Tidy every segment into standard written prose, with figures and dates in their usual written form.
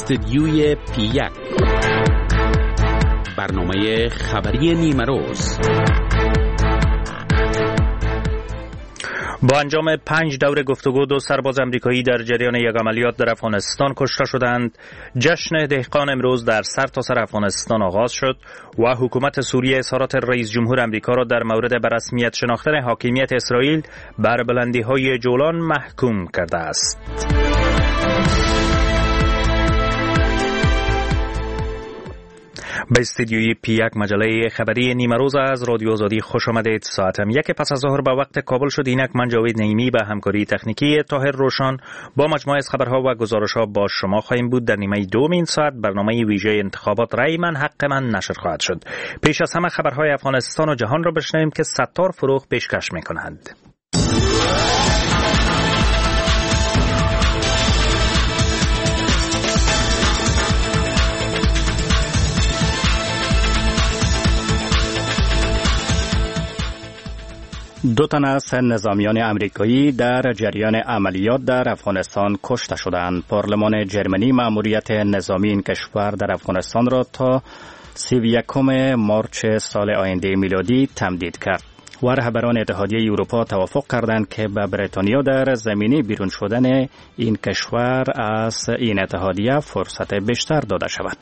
استدیوی پی1 برنامه خبری نیمروز. با انجام 5 دور گفتگو 2 سرباز امریکایی در جریان یک عملیات در افغانستان کشته شدند. جشن دهقان امروز در سرتاسر افغانستان آغاز شد و حکومت سوریه اظهارات رئیس جمهور امریکا را در مورد به رسمیت شناختن حاکمیت اسرائیل بر بلندی‌های جولان محکوم کرده است. به استدیوی پی1 مجله خبری نیمروز از رادیو آزادی خوش آمدید. ساعتم 1 پس از ظهر به وقت کابل شد. اینک من جاوید نعیمی به همکاری تکنیکی طاهر روشن با مجموعه از خبرها و گزارش‌ها با شما خواهیم بود. در نیمه دوم این ساعت برنامه ویژه انتخابات رای من حق من نشر خواهد شد. پیش از همه خبرهای افغانستان و جهان را بشنویم که ستار فروغ پیشکش می‌کنند. دو تن از نظامیان امریکایی در جریان عملیات در افغانستان کشته شدند. پارلمان جرمنی مأموریت نظامی این کشور در افغانستان را تا 31 مارچ سال آینده میلادی تمدید کرد و رهبران اتحادیه اروپا توافق کردند که به بریتانیا در زمینه بیرون شدن این کشور از این اتحادیه فرصت بیشتر داده شود.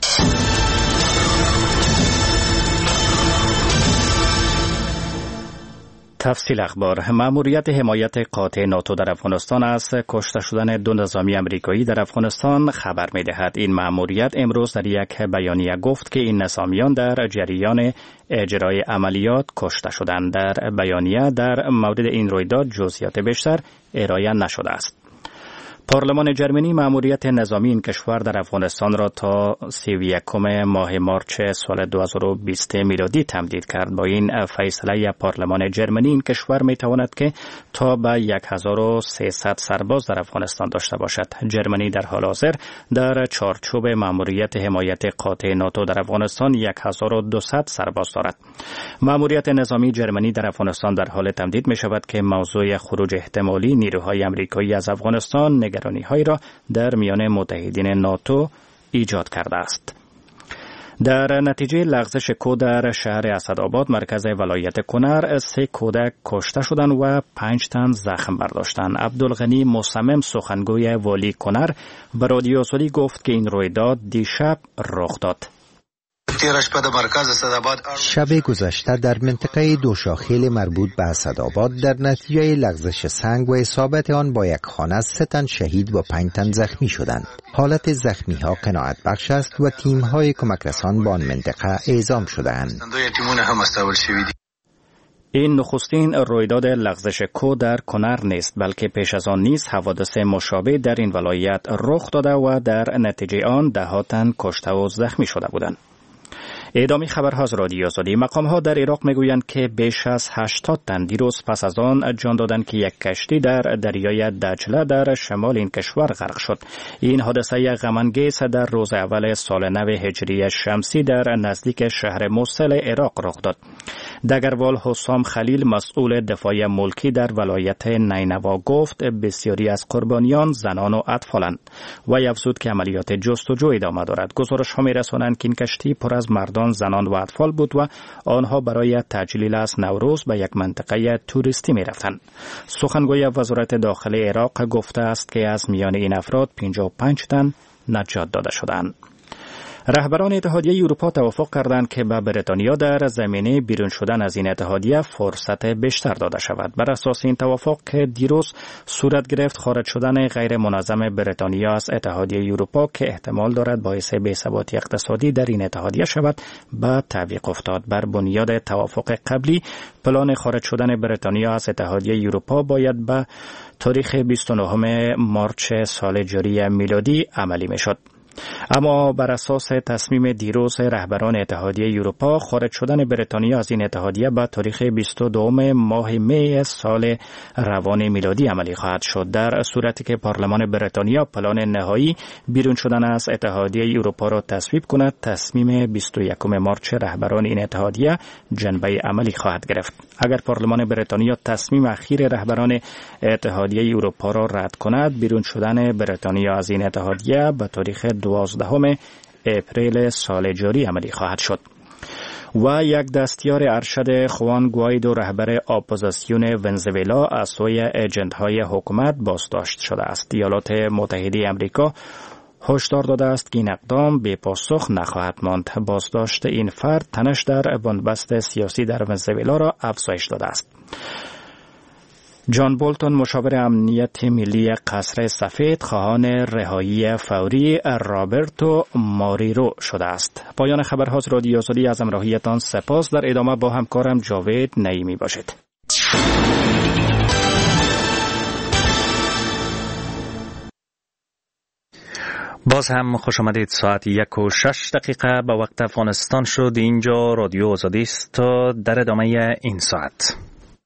تفصیل اخبار. مأموریت حمایت قاطع ناتو در افغانستان از کشته شدن 2 نظامی امریکایی در افغانستان خبر می‌دهد. این مأموریت امروز در یک بیانیه گفت که این نظامیان در جریان اجرای عملیات کشته شدند. در بیانیه در مورد این رویداد جزئیات بیشتر ارائه نشده است. پارلمان جرمنی مأموریت نظامی این کشور در افغانستان را تا 31 ماه مارچ سال 2020 میلادی تمدید کرد. با این فیصله پارلمان جرمنی این کشور می تواند که تا به 1300 سرباز در افغانستان داشته باشد. جرمنی در حال حاضر در چارچوب مأموریت حمایت قاطع ناتو در افغانستان 1200 سرباز دارد. مأموریت نظامی جرمنی در افغانستان در حال تمدید می شود که موضوع خروج احتمالی نیروهای امریکایی از افغانستان نگرانی‌هایی را در میان متحدین ناتو ایجاد کرده است. در نتیجه لغزش کود در شهر اسدآباد مرکز ولایت کنر 3 کودک کشته شدند و 5 تن زخم برداشتند. عبدالغنی مصمم سخنگوی والی کنر به رادیو آزادی گفت که این رویداد دیشب رخ داد. شب گذشته در منطقه دوشاخیل مربوط به اسدآباد در نتیجه لغزش سنگ و اصابت آن با یک خانه 3 تن شهید و 5 تن زخمی شدند. حالت زخمی ها قناعت بخش است و تیم های کمک رسان با آن منطقه اعزام شده‌اند. این نخستین رویداد لغزش کو در کنر نیست، بلکه پیش از آن نیز حوادث مشابه در این ولایت رخ داده و در نتیجه آن 10 تن کشته و زخمی شده بودند. ادامه خبرها از رادیو آزادی. مقام‌ها در عراق میگویند که بیش از 80 تن دیروز پس از آن جان دادند که یک کشتی در دریای دجله در شمال این کشور غرق شد. این حادثه غم‌انگیز در روز اول سال نو هجری شمسی در نزدیک شهر موصل عراق رخ داد. دگروال حسام خلیل مسئول دفاع ملکی در ولایت نینوا گفت بسیاری از قربانیان زنان و اطفالند و افزود که عملیات جستجو ادامه دارد. گزارش‌ها می‌رسانند که این کشتی پر از مردان، زنان و اطفال بود و آنها برای تجلیل از نوروز به یک منطقه توریستی می‌رفتند. سخنگوی وزارت داخلی عراق گفته است که از میان این افراد 55 تن نجات داده شدند. رهبران اتحادیه اروپا توافق کردند که به بریتانیا در زمینه بیرون شدن از این اتحادیه فرصت بیشتر داده شود. بر اساس این توافق که دیروز صورت گرفت، خارج شدن غیر منظم بریتانیا از اتحادیه اروپا که احتمال دارد باعث بی‌ثباتی اقتصادی در این اتحادیه شود به تعویق افتاد. بر بنیاد توافق قبلی پلان خارج شدن بریتانیا از اتحادیه اروپا باید به تاریخ 29 مارچ سال جاری میلادی عملی میشد. اما بر اساس تصمیم دیروز رهبران اتحادیه اروپا، خارج شدن بریتانیا از این اتحادیه به تاریخ 22 ماه می سال روان میلادی عملی خواهد شد. در صورتی که پارلمان بریتانیا پلان نهایی بیرون شدن از اتحادیه اروپا را تصویب کند، تصمیم 21 مارچ رهبران این اتحادیه جنبه عملی خواهد گرفت. اگر پارلمان بریتانیا تصمیم اخیر رهبران اتحادیه اروپا را رد کند، بیرون شدن بریتانیا از این اتحادیه به تاریخ 12 اپریل سال جاری عملی خواهد شد. و یک دستیار ارشد خوان گوایدو رهبر اپوزیسیون ونزوئلا از سوی ایجنت‌های حکومت بازداشت شده است. ایالات متحده آمریکا هشدار داده است که این اقدام بی پاسخ نخواهد ماند. بازداشت این فرد تنش در بنبست سیاسی در ونزوئلا را افزایش داده است. جان بولتون مشاور امنیت ملی قصر سفید خواهان رهایی فوری رابرتو ماریرو شده است. پایان خبرها از رادیو آزادی، از همراهیتان سپاس. در ادامه با همکارم جاوید نعیمی باشید. باز هم خوش آمدید. ساعت 1:06 به وقت افغانستان شد. اینجا رادیو آزادی است تا در ادامه این ساعت.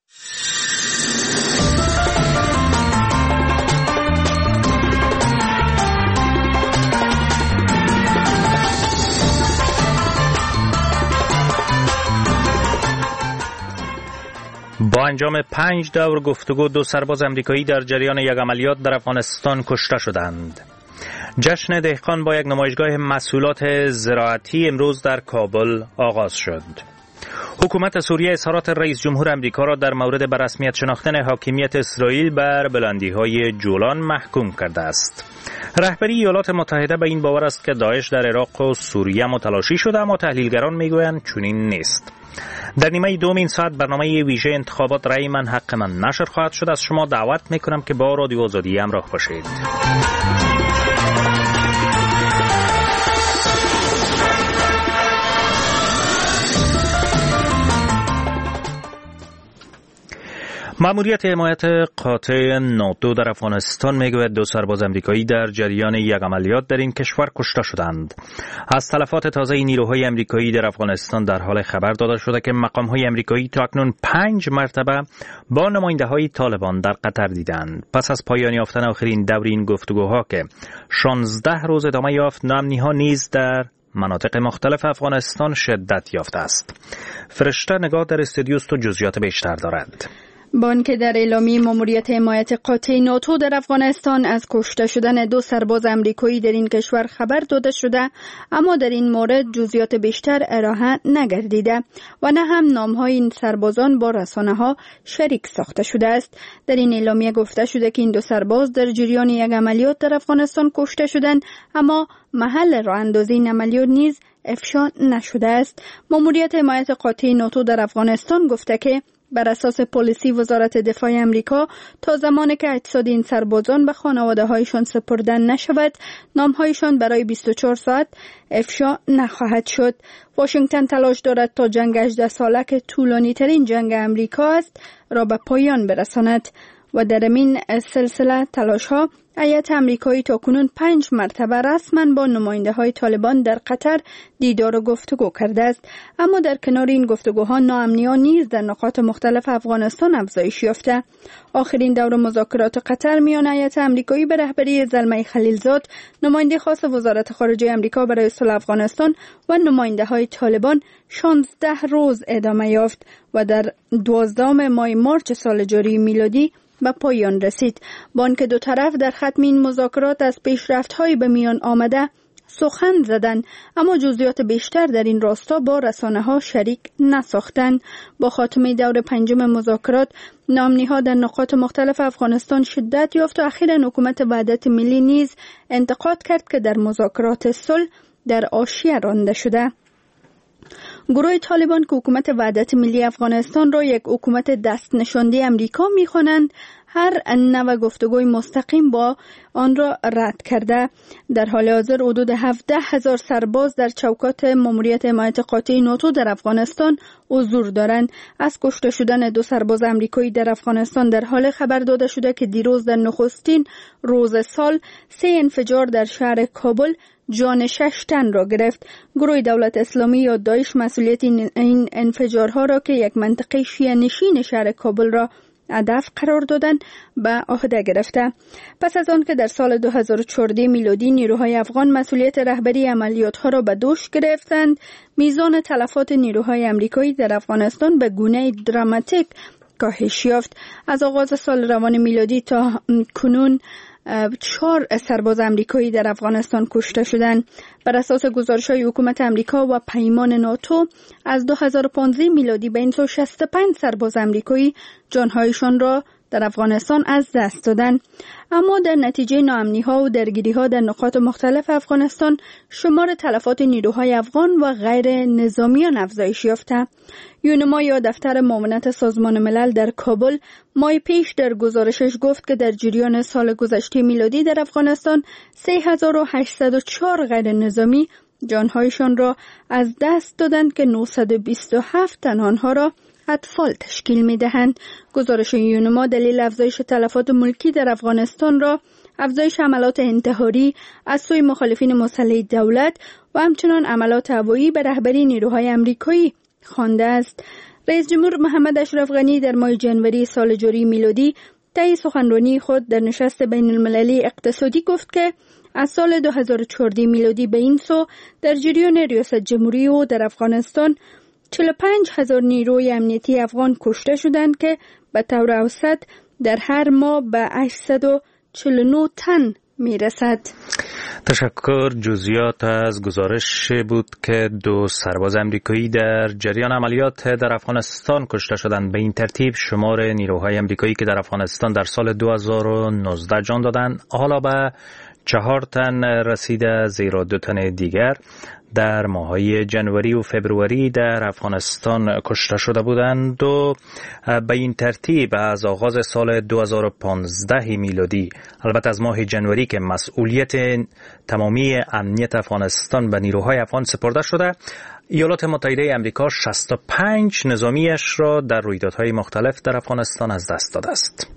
با انجام 5 دور گفتگو 2 سرباز امریکایی در جریان یک عملیات در افغانستان کشته شدند. جشن دهقان با یک نمایشگاه محصولات زراعتی امروز در کابل آغاز شد. حکومت سوریه اظهارات رئیس جمهور امریکا را در مورد به رسمیت شناختن حاکمیت اسرائیل بر بلندی‌های جولان محکوم کرده است. رهبری ایالات متحده به این باور است که داعش در عراق و سوریه متلاشی شده، اما تحلیلگران میگویند چنین نیست. در نیمه دوم این ساعت برنامه ویژه انتخابات رأی من حق من نشر خواهد شد. از شما دعوت میکنم که با رادیو آزادی همراه باشید. مأموریت حمایت قاطع ناتو در افغانستان میگوید 2 سرباز امریکایی در جریان یک عملیات در این کشور کشته شدند. از تلفات تازه نیروهای امریکایی در افغانستان در حال خبر داده شده که مقام‌های امریکایی تا اکنون 5 مرتبه با نماینده‌های طالبان در قطر دیدند. پس از پایان یافتن آخرین دور این گفتگوها که 16 روز ادامه یافت، ناامنی‌ها نیز در مناطق مختلف افغانستان شدت یافته است. فرشته نگاه در استودیو است و جزئیات بیشتر دارد. بانک در اعلامیه مأموریت حمایت قاطع ناتو در افغانستان از کشته شدن 2 سرباز امریکایی در این کشور خبر داده شده، اما در این مورد جزئیات بیشتر ارائه نگردیده و نه هم نام‌های این سربازان با رسانه‌ها شریک ساخته شده است. در این اعلامیه گفته شده که این 2 سرباز در جریان یک عملیات در افغانستان کشته شدند، اما محل راه اندازی این عملیات نیز افشا نشده است. مأموریت حمایت قاطع ناتو در افغانستان گفته که بر اساس پالیسی وزارت دفاع امریکا تا زمانی که اجساد این سربازان به خانواده‌هایشان سپرده نشود، نام‌هایشان برای 24 ساعت افشا نخواهد شد. واشنگتن تلاش دارد تا جنگ 18 ساله که طولانی‌ترین جنگ امریکا است را به پایان برساند و در این سلسله تلاش‌ها هیئت امریکایی تاکنون 5 مرتبه رسما با نماینده‌های طالبان در قطر دیدار و گفتگو کرده است. اما در کنار این گفتگوها ناامنی‌ها نیز در نقاط مختلف افغانستان افزایش یافته. آخرین دور مذاکرات قطر میان هیئت امریکایی به رهبری زلمه خلیلزاد، نماینده خاص وزارت خارجه امریکا برای صلح افغانستان و نماینده‌های طالبان 16 روز ادامه یافت و در 12 ماه مارچ سال جاری میلادی به پایان رسید. بانک دو طرف در ختم این مذاکرات از پیشرفت‌های به میان آمده سخن زدند، اما جزئیات بیشتر در این راستا با رسانه‌ها شریک نساختند. با خاتمه دور 5 مذاکرات، ناامنی‌ها در نقاط مختلف افغانستان شدت یافت و اخیراً حکومت وحدت ملی نیز انتقاد کرد که در مذاکرات صلح در حاشیه رانده شده. گروه طالبان که حکومت وحدت ملی افغانستان را یک حکومت دست نشانده امریکا می‌خوانند، هر نوع گفتگوی مستقیم با آن را رد کرده. در حال حاضر حدود 17,000 سرباز در چوکات مأموریت حمایت قاطع ناتو در افغانستان حضور دارند. از کشته شدن 2 سرباز امریکایی در افغانستان در حال خبر داده شده که دیروز در نخستین روز سال 3 انفجار در شهر کابل جان 6 تن را گرفت. گروه دولت اسلامی یا داعش مسئولیت این انفجارها را که یک منطقه شیعه نشین شهر کابل را هدف قرار دادن به عهده گرفته. پس از آن که در سال 2014 میلادی نیروهای افغان مسئولیت رهبری عملیات‌ها را به دوش گرفتند، میزان تلفات نیروهای امریکایی در افغانستان به گونه دراماتیک کاهش یافت. از آغاز سال روان میلادی تا کنون 4 سرباز امریکایی در افغانستان کشته شدند. بر اساس گزارش‌های حکومت امریکا و پیمان ناتو از 2015 میلادی به این سو 65 سرباز امریکایی جانهایشان را در افغانستان از دست دادند. اما در نتیجه ناامنی‌ها و درگیری‌ها در نقاط مختلف افغانستان شمار تلفات نیروهای افغان و غیر نظامیان افزایش یافته. یونما یا دفتر معاونت سازمان ملل در کابل ماه پیش در گزارشش گفت که در جریان سال گذشته میلادی در افغانستان 3804 غیر نظامی جانهایشان را از دست دادند که 927 تن آنها را اطفال تشکیل می‌دهند. گزارش یونما دلیل افزایش تلفات ملکی در افغانستان را افزایش عملات انتحاری از سوی مخالفین مسلح دولت و همچنان عملات هوایی به رهبری نیروهای امریکایی خوانده است. رئیس جمهور محمد اشرف غنی در ماه ژانویه سال جاری میلادی طی سخنرانی خود در نشست بین المللی اقتصادی گفت که از سال 2014 میلادی به این سو در جریان ریاست جمهوری و در افغانستان 45,000 نیروی امنیتی افغان کشته شدند که به طور اوسط در هر ماه به 849 تن میرسد. تشکر. جزئیات از گزارش بود که 2 سرباز امریکایی در جریان عملیات در افغانستان کشته شدند. به این ترتیب شمار نیروهای امریکایی که در افغانستان در سال 2019 جان دادند حالا به 4 تن رسیده، زیرا 2 تن دیگر در ماه‌های جنوری و فبروری در افغانستان کشته شده بودند و به این ترتیب از آغاز سال 2015 میلادی، البته از ماه جنوری که مسئولیت تمامی امنیت افغانستان به نیروهای افغان سپرده شده، ایالات متحده آمریکا 65 نظامیش را در رویدادهای مختلف در افغانستان از دست داده است.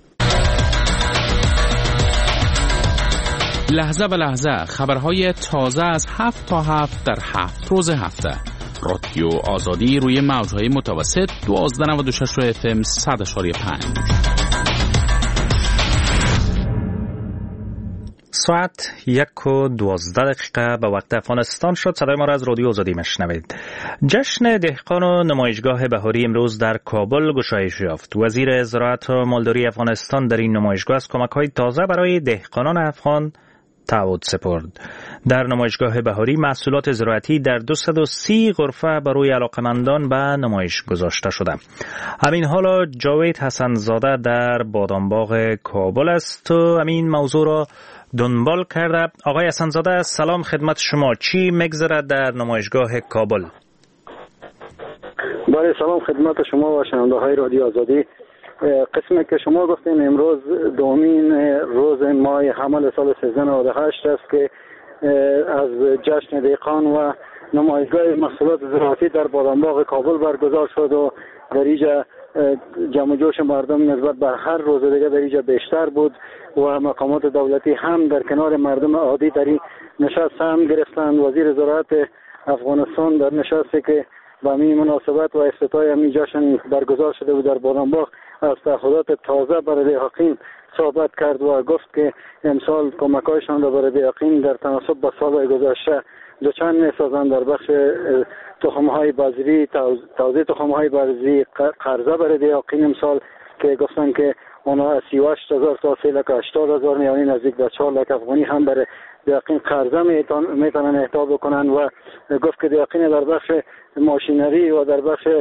لحظه به لحظه خبرهای تازه از 7 تا 7 در 7 روز هفته. رادیو آزادی روی موجهای متوسط 1296 FM 100.5. ساعت 1:12 به وقت افغانستان شد. صدای ما را از رادیو آزادی میشنوید. جشن دهقان و نمایشگاه بهاری امروز در کابل گشایش یافت. وزیر زراعت و مالداری افغانستان در این نمایشگاه از کمک‌های تازه برای دهقانان افغان تعهد سپرد. در نمایشگاه بهاری محصولات زراعتی در 230 غرفه برای علاقمندان به نمایش گذاشته شده. همین حالا جاوید حسن‌زاده در بادامباغ کابل است و همین موضوع را دنبال کرده. آقای حسن‌زاده سلام خدمت شما. چی میگذره در نمایشگاه کابل؟ بله سلام خدمت شما و شنونده‌های رادیو آزادی. قسمی که شما گفتین امروز دومین روز ماه حمل سال 1398 است که از جشن دهقان و نمایشگاه محصولات زراعتی در بادامباغ کابل برگزار شد و در اینجا جمع جوش مردم نسبت به هر روز دیگه در اینجا بیشتر بود و مقامات دولتی هم در کنار مردم عادی در این نشست هم گرفتند. وزیر زراعت افغانستان در نشستی که با این مناسبت و افتتاح این جشن برگزار شده بود در بادامباغ از تعهدات تازه برای دهقان صحبت کرد و گفت که امسال کمک‌هایشان را برای دهقان در تناسب با سال گذشته دوچند می‌سازند. در بخش تخم‌های بذری، توزیع تخم‌های بذری قرضه برای دهقان امسال که گفتن که اونا 38,000 تا 3,80,000 یعنی نزدیک به 4 لک افغانی هم برای دهقان قرضه میتونن اهدا بکنن و گفت که دهقان در بخش ماشینری و در بخش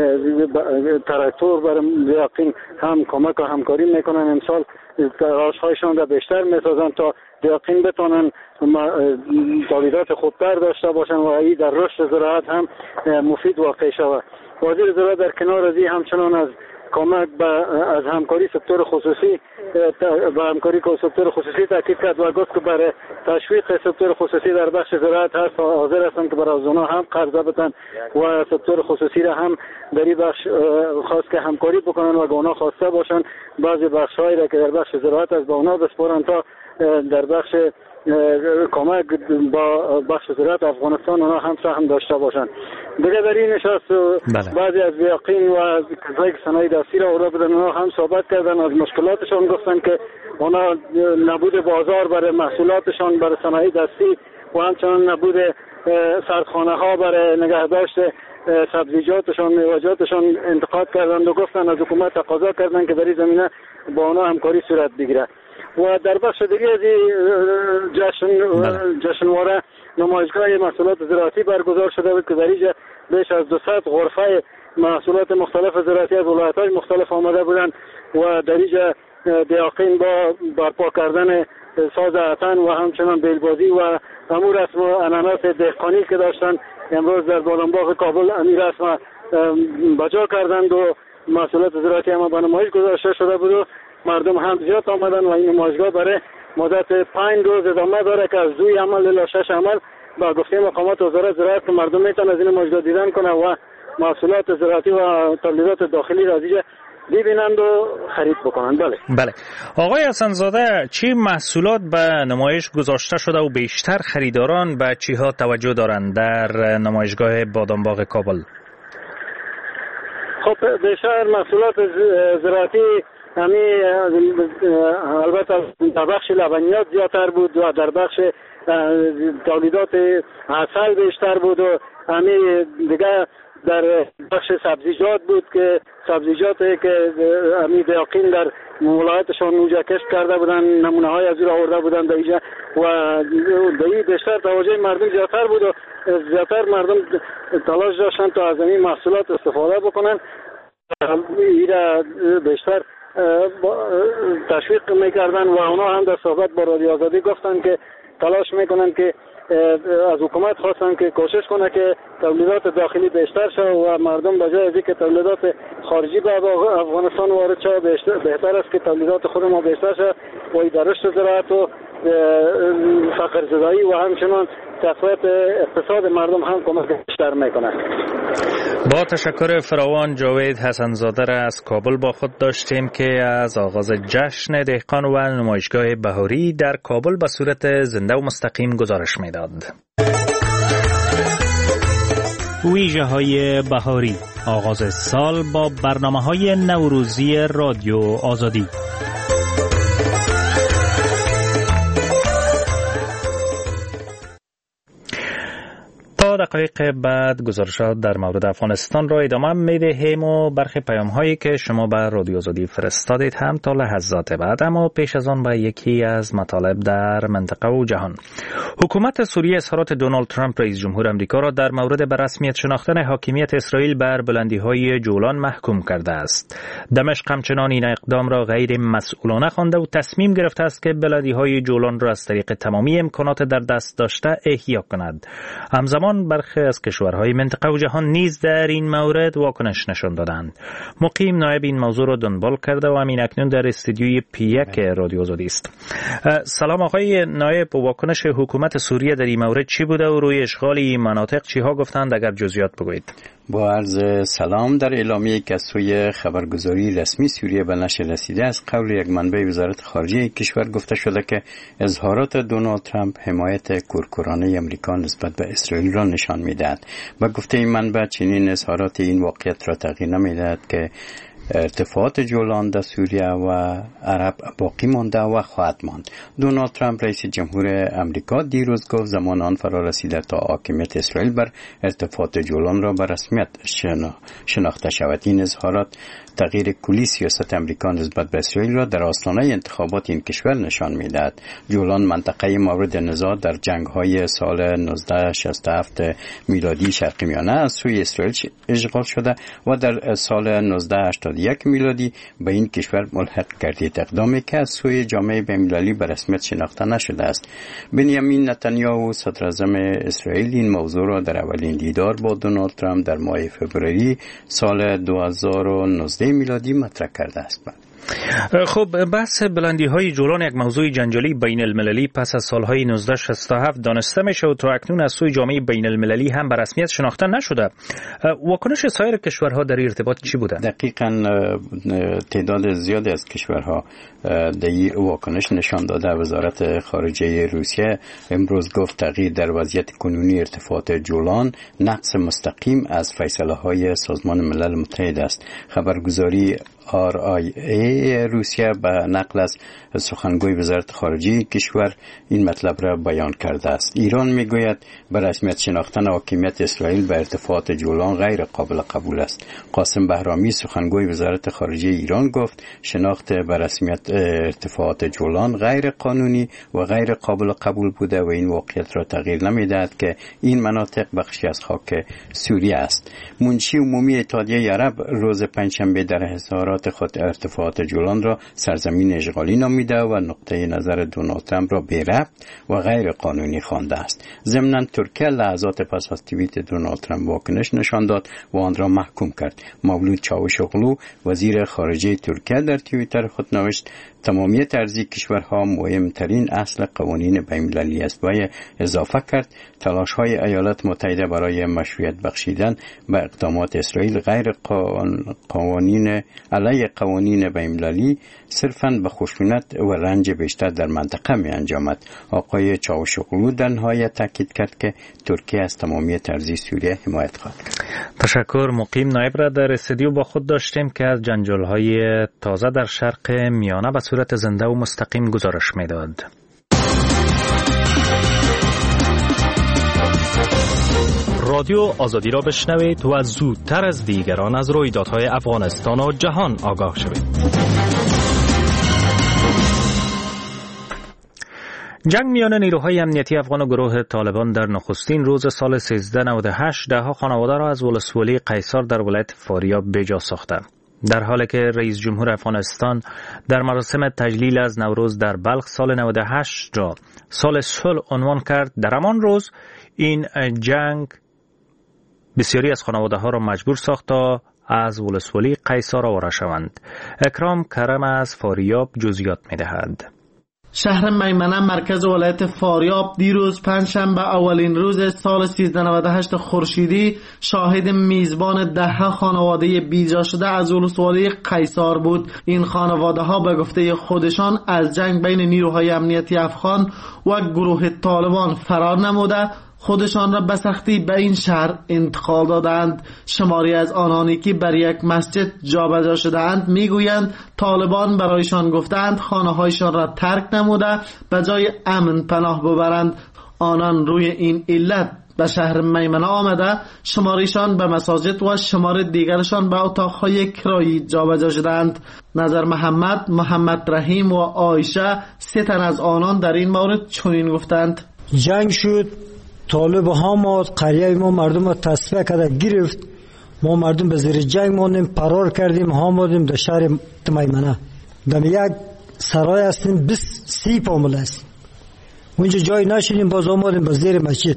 تراکتور برای دهقان هم کمک و همکاری میکنن. امسال تلاش‌هایشان را بیشتر میسازن تا دهقان بتونن تولیدات خوبتر داشته باشن و این در رشد زراعت هم مفید واقع شود. وزیر زراعت در کنار از این همچنان از کمک از همکاری سکتور خصوصی با همکاری که سکتور خصوصی تاکید کرد و گفت که برای تشویق سکتور خصوصی در بخش زراعت هست و حاضر هستند که برای اونا هم قرضه بدن و سکتور خصوصی را هم در این بخش خواست که همکاری بکنن و اونا خواسته باشن بعضی بخش‌هایی را که در بخش زراعت از با اونا بسپارن تا در بخش کمک با بخش زراعت افغانستان اونا هم سهم داشته باشن. دیگه در این نشست بعضی از دهقان و کسایی که صنایع دستی را اونا بودن اونا هم صحبت کردن از مشکلاتشان. گفتن که اونا نبود بازار برای محصولاتشان برای صنایع دستی و همچنان نبود سردخانه ها برای نگهداشت سبزیجاتشان، میوه‌جاتشان انتقاد کردند و گفتند از حکومت تقاضا کردند که در این زمینه با آنها همکاری صورت بگیره. و در بخش دیگه از جشنواره نمایشگاه محصولات زراعتی برگزار شده بود که در اینجا بیش از 200 غرفه محصولات مختلف زراعتی از ولایت‌های مختلف آمده بودند و در اینجا دیاقین با برپا کردن ساز عطن و همچنان بیلبازی و همون رسم و عنعنات دهقانی که داشتن امروز در بادامباغ کابل امیر رسم بجا کردند و محصولات زراعتی هم به نمایش گذاشته شده بود و مردم هم زیاد آمدن و این نمایشگاه برای مدت 5 روز ادامه داره که از 2 عمل الی 6 عمل با گفته مقامات وزارت زراعت که مردم میتونن از این نمایشگاه دیدن کنه و محصولات زراعتی و تولیدات داخلی را دیگه ببینند و خرید بکنند. بله. آقای حسن‌زاده، چی محصولات به نمایش گذاشته شده و بیشتر خریداران به چیها توجه دارند در نمایشگاه بادامباغ کابل؟ خب بیشتر محصولات زراعتی البته در بخش لبنیات زیادتر بود و در بخش تولیدات عسل بیشتر بود و دیگه در بخش سبزیجات بود که سبزیجاتی که دیاقین در ولایتشان اونجا کشت کرده بودن، نمونه های از اون آورده بودن در اینجا و در بیشتر توجه مردم زیادتر بود و زیادتر مردم تلاش داشتن تا از این محصولات استفاده بکنن. ایره بیشتر تشویق میکردن و اونا هم در صحبت با رادیو آزادی گفتن که تلاش میکنن که از حکومت خواستن که کوشش کنه که تولیدات داخلی بیشتر شه و مردم به جای از اینکه تولیدات خارجی به افغانستان وارد شه بهتر است که تولیدات خود ما بیشتر شه و در رشد زراعت و فقر زدایی و همچنان تقویت اقتصاد مردم هم کمک بیشتر میکنه. با تشکر فراوان جاوید حسن‌زاده را از کابل با خود داشتیم که از آغاز جشن دهقان و نمایشگاه بهاری در کابل به صورت زنده و مستقیم گزارش میداد. ویژه‌های بهاری، آغاز سال با برنامه‌های نوروزی رادیو آزادی. دقایق بعد گزارشات در مورد افغانستان را ادامه می‌دهیم و برخی پیام‌هایی که شما به رادیو آزادی فرستادید هم تا لحظات بعد، اما پیش از آن به یکی از مطالب در منطقه و جهان. حکومت سوریه اظهارات دونالد ترامپ رئیس جمهور آمریکا را در مورد به رسمیت شناختن حاکمیت اسرائیل بر بلندی‌های جولان محکوم کرده است. دمشق همچنان این اقدام را غیر مسئولانه خوانده و تصمیم گرفته است که بلندی‌های جولان را از طریق تمامی امکانات در دست داشته احیا کند. همزمان برخی از کشورهای منطقه و جهان نیز در این مورد واکنش نشان دادند. مقیم نایب این موضوع را دنبال کرده و همین اکنون در استودیوی P1 رادیو آزادی است. سلام آقای نایب، واکنش حکومت سوریه در این مورد چی بوده و روی اشغال این مناطق چی ها گفتند؟ اگر جزئیات بگویید. با عرض سلام، در اعلامیه‌ای که سوی خبرگزاری رسمی سوریه به نشر رسیده از قول یک منبع وزارت خارجه کشور گفته شده که اظهارات دونالد ترامپ حمایت کورکورانه امریکا نسبت به اسرائیل را نشان می‌دهد. با گفته این منبع چنین اظهارات این واقعیت را تغییر نمی‌دهد که ارتفاعات جولان در سوریه و عرب باقی مانده و خواهد ماند. دونالد ترامپ رئیس جمهور امریکا دیروز گفت زمان آن فرا رسیده تا حاکمیت اسرائیل بر ارتفاعات جولان را به رسمیت شناخته شود. این اظهارات تغییر کلی سیاست امریکا نسبت به اسرائیل را در آستانه انتخابات این کشور نشان می‌دهد. جولان منطقه مورد نزاع در جنگ‌های سال 1967 میلادی شرق میانه از سوی اسرائیل اشغال شده و در سال 1981 میلادی به این کشور ملحق گردید، اقدامی که از سوی جامعه بین‌المللی به رسمیت شناخته نشده است. بنیامین نتانیاهو صدراعظم اسرائیل این موضوع را در اولین دیدار با دونالد ترامپ در ماه فوریه سال 2019 میلادی مطرح کرده است. خب، بحث بلندی‌های جولان یک موضوع جنجالی بین المللی پس از سالهای 1967 دانسته میشه و تا اکنون از سوی جامعه بین المللی هم به رسمیت شناخته نشده. واکنش سایر کشورها در ارتباط چی بوده؟ دقیقاً تعداد زیادی از کشورها در این واکنش نشان داده. وزارت خارجه روسیه امروز گفت تغییر در وضعیت کنونی ارتفاعات جولان نقص مستقیم از فیصله‌های سازمان ملل متحد است. خبرگزاری RIA روسیه به نقل از سخنگوی وزارت خارجه کشور این مطلب را بیان کرده است. ایران میگوید به رسمیت شناختن حاکمیت اسرائیل به ارتفاعات جولان غیر قابل قبول است. قاسم بهرامی سخنگوی وزارت خارجه ایران گفت شناخت به رسمیت ارتفاعات جولان غیر قانونی و غیر قابل قبول بوده و این واقعیت را تغییر نمیدهد که این مناطق بخشی از خاک سوریه است. منشی عمومی اتحادیه عرب روز پنجشنبه در اظهارات خود ارتفاعات جولان را سرزمین اشغالی نامیده و نقطه نظر دونالد ترامپ را بی ربط و غیر قانونی خوانده است. ضمناً ترکیه لحظات پس از توییت دونالد ترامپ واکنش نشان داد و آن را محکوم کرد. مولود چاوشوغلو وزیر خارجه ترکیه در توییتر خود نوشت تمامیت ارضی کشورها مهمترین اصل قوانین بین‌المللی است و اضافه کرد تلاش‌های ایالات متحده برای مشروعیت بخشیدن به اقدامات اسرائیل غیر قوانین علیه قوانین بین‌المللی صرفاً به خشونت و رنج بیشتر در منطقه می انجامد. آقای چاوشوغلو در نهایت تاکید کرد که ترکیه از تمامیت ارضی سوریه حمایت خواهد کرد. تشکر. مقیم نایب را در استودیو با خود داشتیم که از جنجال‌های تازه در شرق میانه به صورت زنده و مستقیم گزارش میداد. رادیو آزادی را بشنوید و زودتر از دیگران از رویدادهای افغانستان و جهان آگاه شوید. جنگ میان نیروهای امنیتی افغان و گروه طالبان در نخستین روز سال 1398 دهها خانواده را از ولسوالی قیصار در ولایت فاریاب بجا ساختند. در حالی که رئیس جمهور افغانستان در مراسم تجلیل از نوروز در بلخ سال 98 را سال صلح عنوان کرد، در همان روز این جنگ بسیاری از خانواده ها را مجبور ساخت تا از ولسوالی قیصار آواره شوند. اکرام کرم از فاریاب جزئیات می‌دهد. شهر میمنه مرکز ولایت فاریاب دیروز پنجشنبه اولین روز سال 1398 خورشیدی شاهد میزبان دهها خانواده بیجا شده از ولسوالی قیصار بود. این خانواده ها به گفته خودشان از جنگ بین نیروهای امنیتی افغان و گروه طالبان فرار نموده خودشان را به سختی به این شهر انتقال دادند. شماری از آنانی که بر یک مسجد جابجا شده‌اند میگویند طالبان برایشان گفتند خانه‌هایشان را ترک نموده به جای امن پناه ببرند. آنان روی این علت به شهر میمنه آمده، شماریشان به مساجد و شمار دیگرشان به اتاق‌های کرایی جابجا شدند. نظر محمد رحیم و عایشه سه تن از آنان در این مورد چنین گفتند: جنگ شد، طالب ها ما قریه ما مردم را تصفیه کرده گرفت، ما مردم به زیر جنگ ماندیم، فرار کردیم، آمدیم در شهر میمنه. در یک سرای هستیم 20-30 فامیل است، اونجا جای نشینیم، باز آمدیم به زیر مسجد.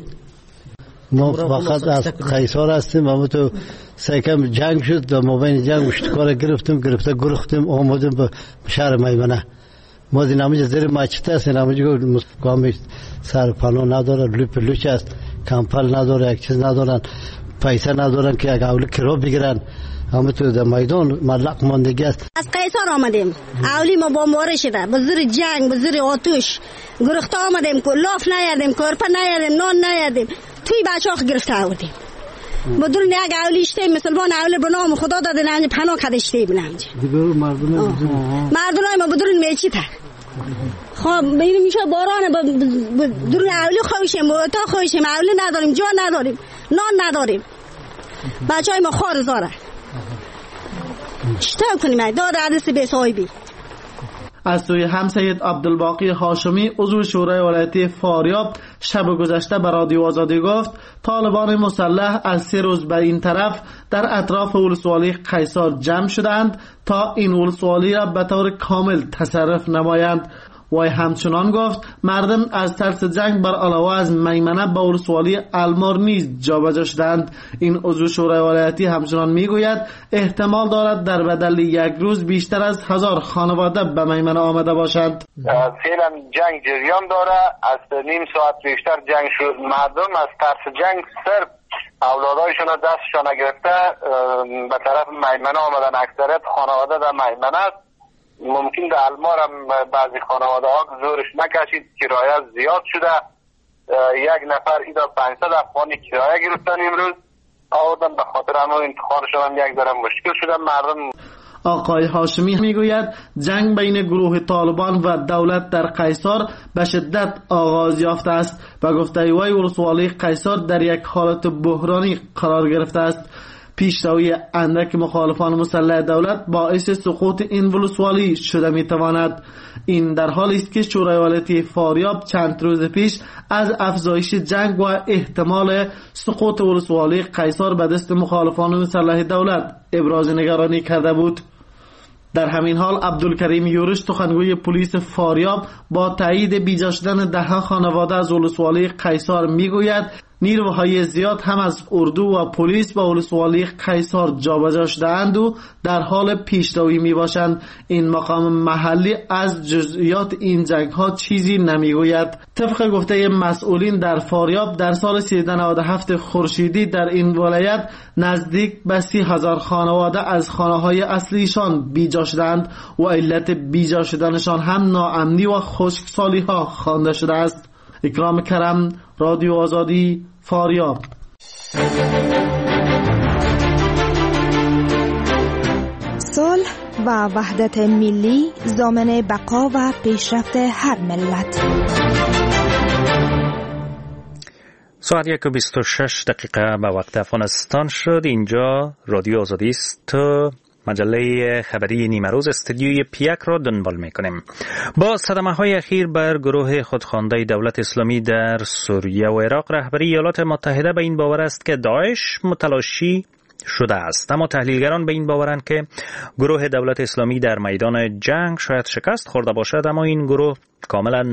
ما فقط از قیصار هستیم، اما تو سیکم جنگ شد، در مابین جنگ اشتکار گرفته گرفتیم، آمدیم به شهر میمنه. ما این همونجا زیر مسجد هستیم، همونجا گامی سرپناه نداره، لوچ است، کمپل نداره، یک چیز ندارن، پیسه ندارن که یک اولی کرا بگیرن. همه تو در میدان ملق ماندگی است. از قیصار آمدیم، اولی ما بمباره شده، به زیر جنگ، به زیر آتش گرفته آمدیم، لاف نیاردیم، کارپا نیاردیم، نان نیاردیم، توی بچه ها گرفته آوردیم. بدون یک اولی اشته مسلمان اولی به نام خدا دادن، اینجا پناه کده اشته بینم مردم ما بدون میچی تا خب ببینیم میشه باران بدون اولی خوشیم، تا خوشیم، اولی نداریم، جا نداریم، نان نداریم، بچه های ما خوار زاره چطور کنیم؟ دار عدس به صاحبی. از سوی همسید عبدالباقی هاشمی عضو شورای ولایتی فاریاب شب گذشته به رادیو آزادی گفت طالبان مسلح از 3 روز به این طرف در اطراف ولسوالی قیصار جمع شدند تا این ولسوالی را به طور کامل تصرف نمایند. وی همچنان گفت مردم از ترس جنگ بر علاوه از میمنه به ولسوالی المار نیز جابجا شدند. این عضو شورای ولایتی همچنان میگوید احتمال دارد در بدل یک روز بیشتر از 1000 خانواده به میمنه آمده باشند. فعلا جنگ جریان داره، از نیم ساعت بیشتر جنگ شد. مردم از ترس جنگ صرف اولادایشون دستشان گرفته به طرف میمنه آمدن. اکثریت خانواده در میمنه است. ممکن در المار هم بعضی خانواده ها زورش نکشید، کرایه زیاد شده. یک نفر ایدا 500 افغانی کرایه گرفتن امروز آوردن، به خاطر همون انتخابشون هم یک ذره مشکل شده. مردم آقای هاشمی میگوید جنگ بین گروه طالبان و دولت در قیصار به شدت آغاز یافته است و گفته وی ولسوالی قیصار در یک حالت بحرانی قرار گرفته است. پیشروی اندک مخالفان مسلح دولت باعث سقوط این ولسوالی شده میتواند. این در حالی است که شورای ولایتی فاریاب چند روز پیش از افزایش جنگ و احتمال سقوط ولسوالی قیصار به دست مخالفان مسلح دولت ابراز نگرانی کرده بود. در همین حال عبدالکریم یورش سخنگوی پلیس فاریاب با تایید بیجا شدن 10 خانواده از ولسوالی قیصار میگوید نیروهای زیاد هم از اردو و پلیس با ولسوالی قیصار جابجا شده‌اند و در حال پیشروی میباشند. این مقام محلی از جزئیات این جنگ ها چیزی نمیگوید. طبق گفته مسئولین در فاریاب در سال 1397 خورشیدی در این ولایت نزدیک به 30,000 خانواده از خانه‌های اصلیشان بیجا شدند و علت بیجا شدنشان هم ناامنی و خشکسالی ها خوانده شده است. اکرام کرم، رادیو آزادی، فاریاب. صلح و وحدت ملی ضامن بقا و پیشرفت هر ملت. ساعت 1:26 به وقت افغانستان شد. اینجا رادیو آزادی است. مجله خبری نیمروز استودیوی پیک را دنبال میکنیم. با صدمه‌های اخیر بر گروه خودخوانده دولت اسلامی در سوریه و عراق، رهبری ایالات متحده به این باور است که داعش متلاشی شده است، اما تحلیلگران به این باورند که گروه دولت اسلامی در میدان جنگ شاید شکست خورده باشد، اما این گروه کاملا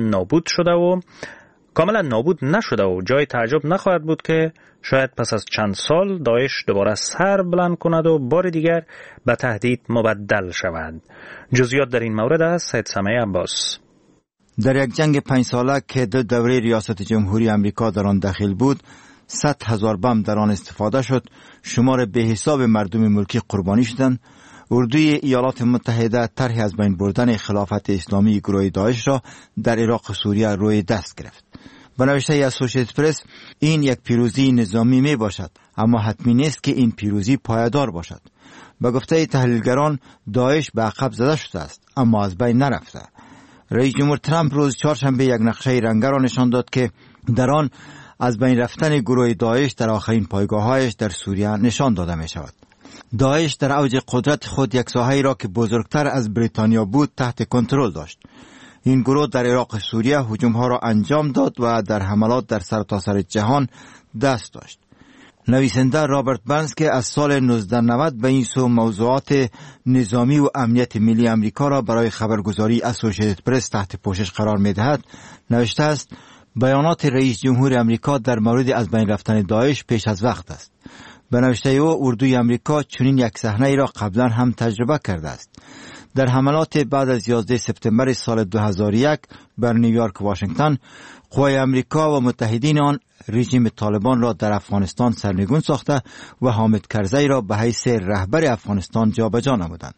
نابود نشده و جای تعجب نخواهد بود که شاید پس از چند سال داعش دوباره سر بلند کند و بار دیگر به تهدید مبدل شود. جزئیات در این مورد از سید سمیع عباس. در یک جنگ 5 ساله که 2 دوره ریاست جمهوری امریکا در آن دخیل بود، 100,000 بم در آن استفاده شد، شمار به حساب مردم ملکی قربانی شدند. اردوی ایالات متحده طرحی از بین بردن خلافت اسلامی گروه داعش را در عراق و سوریه روی دست گرفت. به نوشته اسوسییتد پرس این یک پیروزی نظامی می باشد، اما حتمی نیست که این پیروزی پایدار باشد. به گفته تحلیلگران داعش به عقب زده شده است، اما از بین نرفته. رئیس جمهور ترامپ روز چهارشنبه یک نقشه رنگی را نشان داد که در آن از بین رفتن گروه داعش در آخرین پایگاه‌هایش در سوریه نشان داده می شود. داعش در اوج قدرت خود یک ساحه‌ای را که بزرگتر از بریتانیا بود تحت کنترل داشت. این گروه در عراق و سوریه هجوم‌ها را انجام داد و در حملات در سرتاسر جهان دست داشت. نویسنده رابرت برنز که از سال 1990 به این سو موضوعات نظامی و امنیت ملی امریکا را برای خبرگزاری اسوسییتد پرس تحت پوشش قرار می‌دهد، نوشته است بیانات رئیس جمهور امریکا در مورد از بین رفتن داعش پیش از وقت است. به نوشته او اردوی امریکا چنین یک صحنه‌ای را قبلا هم تجربه کرده است. در حملات بعد از 11 سپتامبر سال 2001 بر نیویورک و واشنگتن، قوای امریکا و متحدین آن رژیم طالبان را در افغانستان سرنگون ساخته و حامد کرزی را به حیث رهبر افغانستان جابجا نمودند.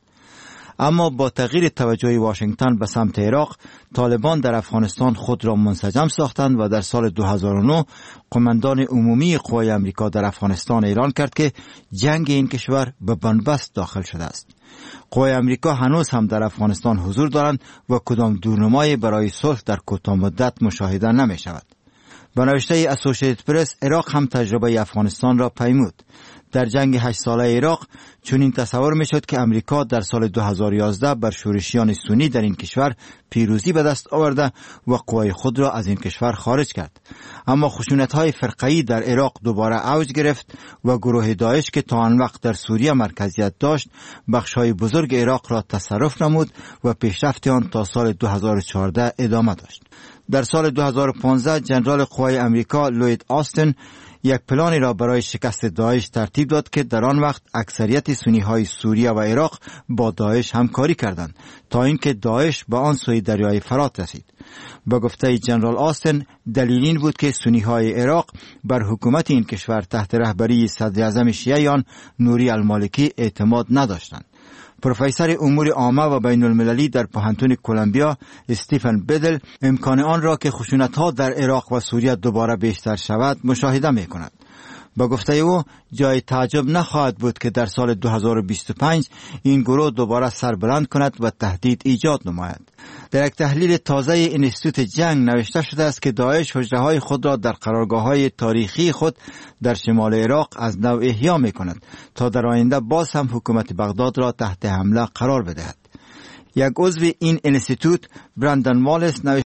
اما با تغییر توجه واشنگتن به سمت عراق، طالبان در افغانستان خود را منسجم ساختند و در سال 2009 قماندان عمومی قوای امریکا در افغانستان اعلان کرد که جنگ این کشور به بنبست داخل شده است. قوای امریکا هنوز هم در افغانستان حضور دارند و کدام دورنمایی برای صلح در کوتاه مدت مشاهده نمی شود. به نوشته اسوسییتد پرس عراق هم تجربه افغانستان را پیمود. در جنگ 8 ساله عراق چنین تصور می شد که امریکا در سال 2011 بر شورشیان سنی در این کشور پیروزی به دست آورده و قوای خود را از این کشور خارج کرد. اما خشونت‌های فرقه‌ای در عراق دوباره اوج گرفت و گروه داعش که تا آن وقت در سوریه مرکزیت داشت، بخش‌های بزرگ عراق را تصرف نمود و پیشرفت آن تا سال 2014 ادامه داشت. در سال 2015 جنرال قوای امریکا لوید آستن یک پلانی را برای شکست داعش ترتیب داد که در آن وقت اکثریت سنی‌های سوریه و عراق با داعش همکاری کردند تا اینکه داعش به آن سوی دریای فرات رسید. به گفته جنرال آستن دلیل این بود که سنی‌های عراق بر حکومت این کشور تحت رهبری صدر اعظم شیعه آن نوری المالکی اعتماد نداشتند. پروفسور امور عامه و بین المللی در پوهنتون کلمبیا استیفن بدل امکان آن را که خشونت‌ها در عراق و سوریه دوباره بیشتر شود مشاهده می‌کند. با گفته او جای تعجب نخواهد بود که در سال 2025 این گروه دوباره سر بلند کند و تهدید ایجاد نماید. در یک تحلیل تازه انستیتوت جنگ نوشته شده است که داعش حجره‌های خود را در قرارگاه‌های تاریخی خود در شمال عراق از نو احیا می‌کند تا در آینده باز هم حکومت بغداد را تحت حمله قرار بدهد. یک عضو این انستیتوت برندن والیس